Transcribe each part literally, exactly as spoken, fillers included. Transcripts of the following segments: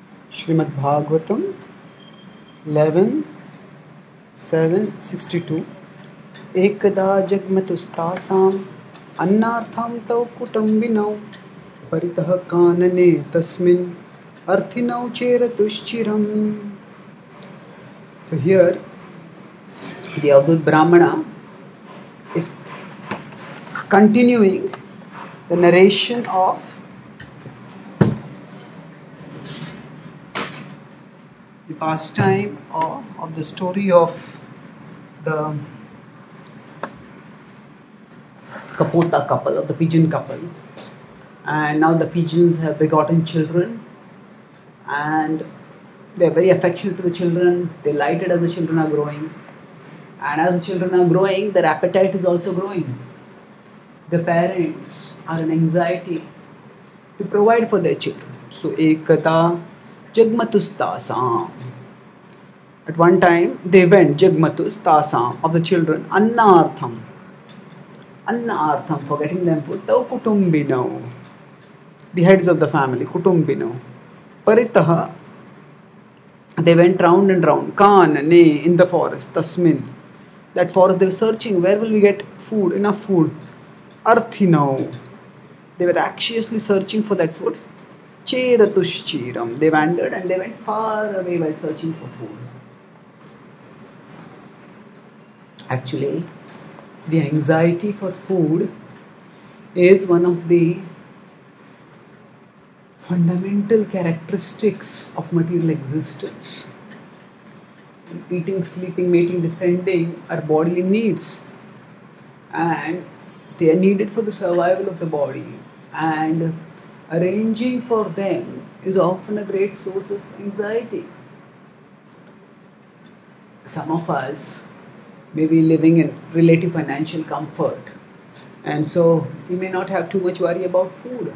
Srimad Bhagavatam eleven seven sixty-two Ekada jagmatustasam annartham tau kutumbinau paritah kanane tasmin arthinau cheratushchiram. So here the Avadhut Brahmana is continuing the narration of the pastime of, of the story of the Kapota couple, of the pigeon couple. And now the pigeons have begotten children, and they are very affectionate to the children, delighted as the children are growing. And as the children are growing, their appetite is also growing. The parents are in anxiety to provide for their children. So, ekata jagmatus tasam. At one time, they went jagmatus tasam of the children, annartham. Annartham, for getting them food, tau kutumbinau. The heads of the family, kutumbinau. Paritaha, they went round and round. Kan, ne, in the forest, tasmin. That forest, they were searching, where will we get food, enough food? Arthinau. They were anxiously searching for that food. Cheratushchiram. They wandered and they went far away while searching for food. Actually, the anxiety for food is one of the fundamental characteristics of material existence. Eating, sleeping, mating, defending are bodily needs, and they are needed for the survival of the body, and arranging for them is often a great source of anxiety. Some of us may be living in relative financial comfort, and so we may not have too much worry about food.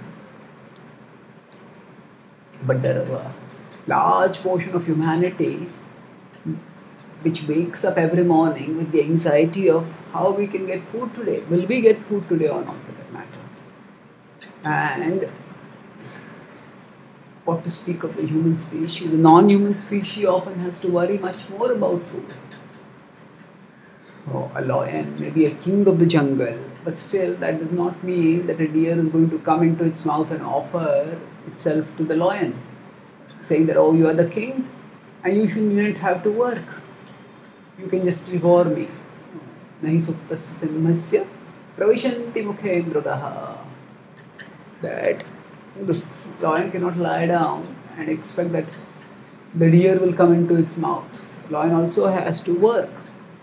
But there is a large portion of humanity which wakes up every morning with the anxiety of how we can get food today. Will we get food today or not, for that matter? And what to speak of the human species? The non-human species often has to worry much more about food. Oh, a lion may be a king of the jungle, but still that does not mean that a deer is going to come into its mouth and offer itself to the lion, saying that, oh, you are the king and you shouldn't have to work. You can just devour me. Nahi suktasya simhasya pravishanti mukhe mrugaha. That the lion cannot lie down and expect that the deer will come into its mouth. The lion also has to work.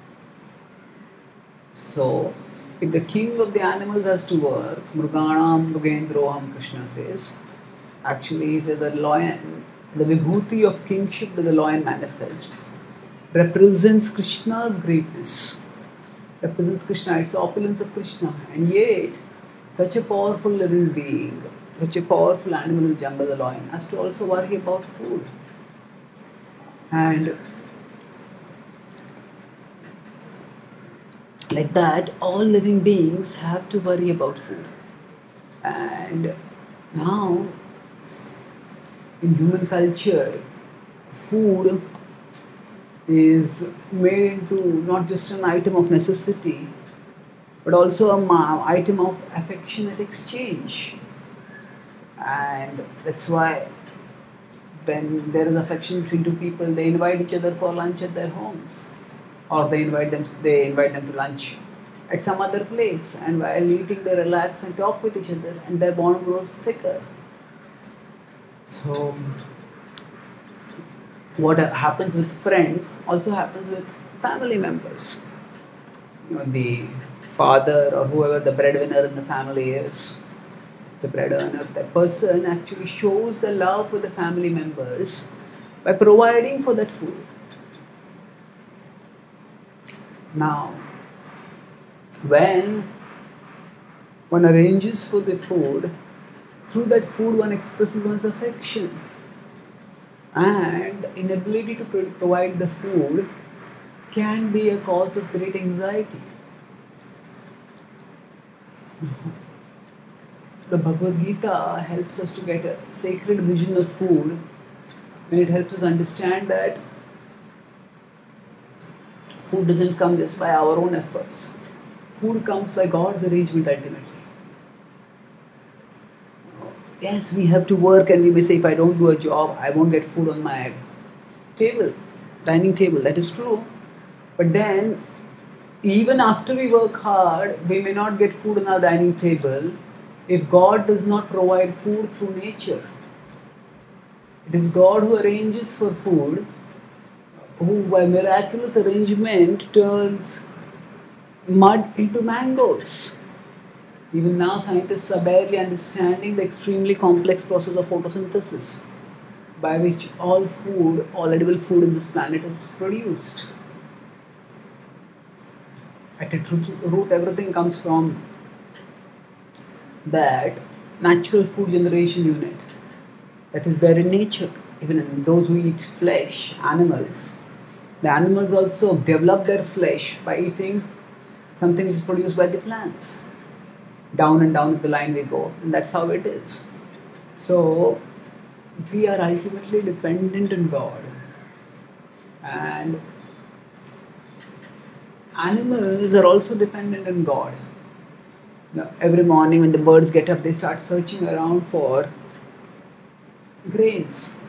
So, if the king of the animals has to work, Mruganam Mrugendroham, Krishna says, actually he says that lion, the vibhuti of kingship that the lion manifests, represents Krishna's greatness, represents Krishna, it's opulence of Krishna, and yet such a powerful living being, such a powerful animal in the jungle, the lion, has to also worry about food. And like that, all living beings have to worry about food. And now, in human culture, food is made into not just an item of necessity, but also an item of affectionate exchange. And that's why when there is affection between two people, they invite each other for lunch at their homes, or they invite them they invite them to lunch at some other place, and while eating they relax and talk with each other, and their bond grows thicker. So what happens with friends also happens with family members. You know, the father or whoever the breadwinner in the family is, the breadwinner, that person actually shows the love for the family members by providing for that food. Now, when one arranges for the food, through that food one expresses one's affection, and inability to provide the food can be a cause of great anxiety. The Bhagavad Gita helps us to get a sacred vision of food And it helps us understand that food doesn't come just by our own efforts. Food comes by God's arrangement ultimately. Yes, we have to work, and we may say, if I don't do a job, I won't get food on my table, dining table. That is true. But then, even after we work hard, we may not get food on our dining table if God does not provide food through nature. It is God who arranges for food, who by miraculous arrangement turns mud into mangoes. Even now, scientists are barely understanding the extremely complex process of photosynthesis by which all food, all edible food in this planet is produced. At its root, everything comes from that natural food generation unit that is there in nature. Even in those who eat flesh, animals, the animals also develop their flesh by eating something which is produced by the plants. Down and down the line we go, and that's how it is. So we are ultimately dependent on God, and animals are also dependent on God. Now, every morning when the birds get up, they start searching around for grains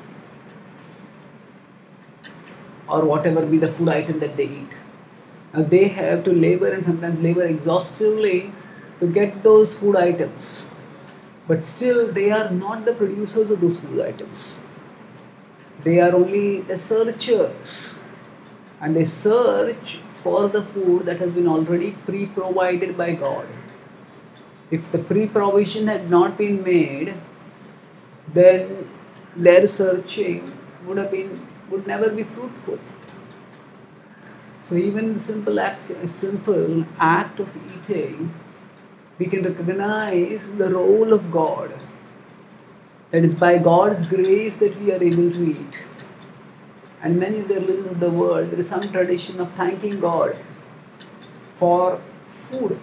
or whatever be the food item that they eat. Now they have to labor, and sometimes labor exhaustively to get those food items. But still, they are not the producers of those food items. They are only the searchers. And they search for the food that has been already pre-provided by God. If the pre-provision had not been made, then their searching would have been would never be fruitful. So even the simple act, simple act of eating, we can recognize the role of God. That is by God's grace that we are able to eat. And many of the religions of the world, there is some tradition of thanking God for food.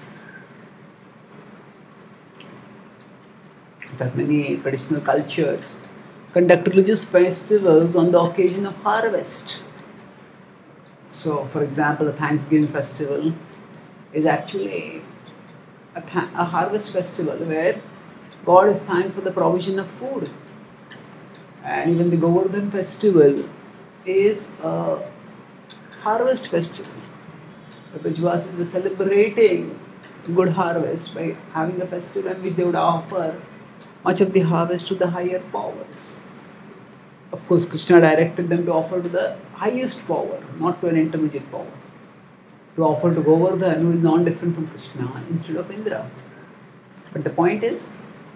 In fact, many traditional cultures conduct religious festivals on the occasion of harvest. So, for example, the Thanksgiving festival is actually a, th- a harvest festival where God is thanked for the provision of food. And even the Govardhan festival is a harvest festival. The Brajvasis were celebrating good harvest by having a festival in which they would offer much of the harvest to the higher powers. Of course, Krishna directed them to offer to the highest power, not to an intermediate power. To offer to Govardhan, who is non-different from Krishna, instead of Indra. But the point is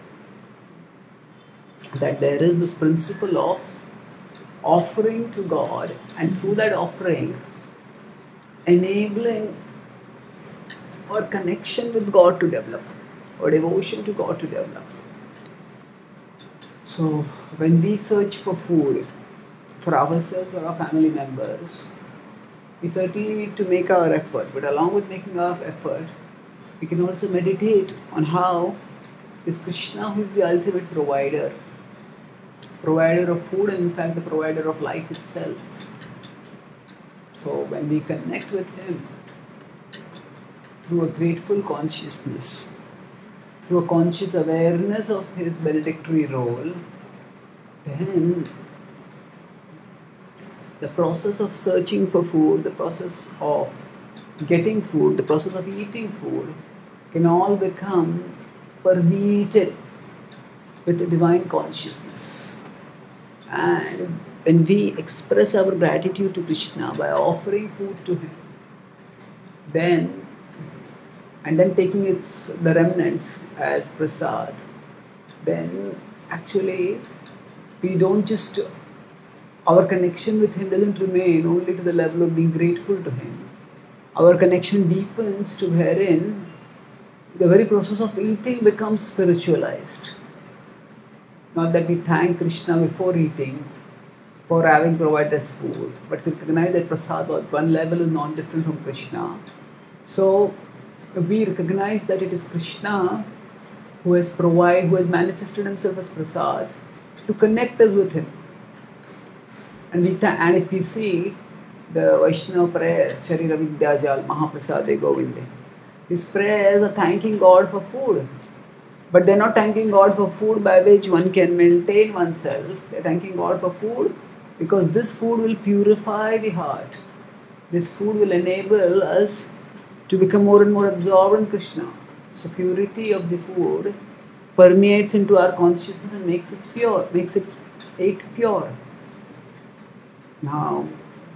that there is this principle of offering to God, and through that offering, enabling our connection with God to develop, or devotion to God to develop. So, when we search for food for ourselves or our family members, we certainly need to make our effort. But along with making our effort, we can also meditate on how is Krishna, who is the ultimate provider, provider of food, and in fact the provider of life itself. So when we connect with Him through a grateful consciousness, through a conscious awareness of His benedictory role, then the process of searching for food, the process of getting food, the process of eating food can all become permeated with a divine consciousness. And when we express our gratitude to Krishna by offering food to Him, then and then taking its the remnants as prasad, then actually we don't just our connection with Him doesn't remain only to the level of being grateful to Him. Our connection deepens to wherein the very process of eating becomes spiritualized. Not that we thank Krishna before eating for having provided us food, but we recognize that prasad at one level is not different from Krishna. So we recognize that it is Krishna who has provided, who has manifested Himself as prasad to connect us with Him. And, we th- and if we see the Vaishnava prayers, Sharira Vidyajal Mahaprasade Govinde, these prayers are thanking God for food. But they're not thanking God for food by which one can maintain oneself. They're thanking God for food because this food will purify the heart. This food will enable us to become more and more absorbed in Krishna. So purity of the food permeates into our consciousness and makes it pure, makes it it pure. Now,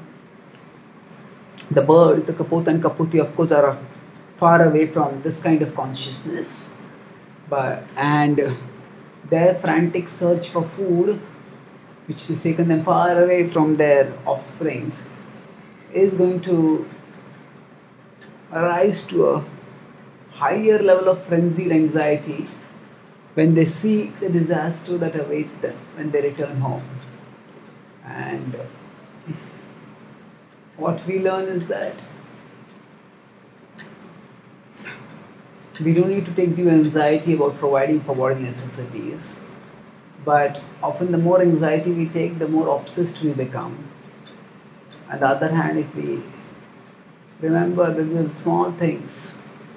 the bird, the kaput and kaputi, of course, are far away from this kind of consciousness. But and their frantic search for food, which has taken them far away from their offsprings, is going to rise to a higher level of frenzied anxiety when they see the disaster that awaits them when they return home. And what we learn is that we don't need to take due anxiety about providing for body necessities, but often the more anxiety we take, the more obsessed we become. On the other hand, if we remember that the small things,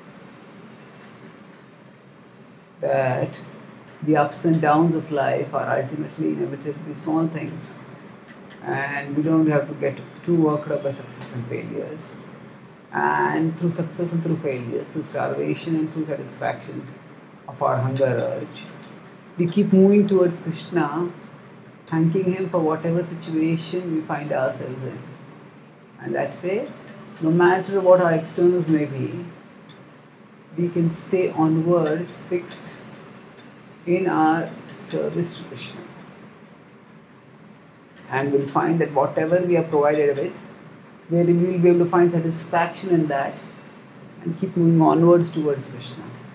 that the ups and downs of life are ultimately inevitably small things, and we don't have to get too worked up by success and failures. And through success and through failure, through starvation and through satisfaction of our hunger urge, we keep moving towards Krishna, thanking Him for whatever situation we find ourselves in. And that way, no matter what our externals may be, we can stay onwards fixed in our service to Krishna. And we'll find that whatever we are provided with, we will be able to find satisfaction in that and keep moving onwards towards Krishna.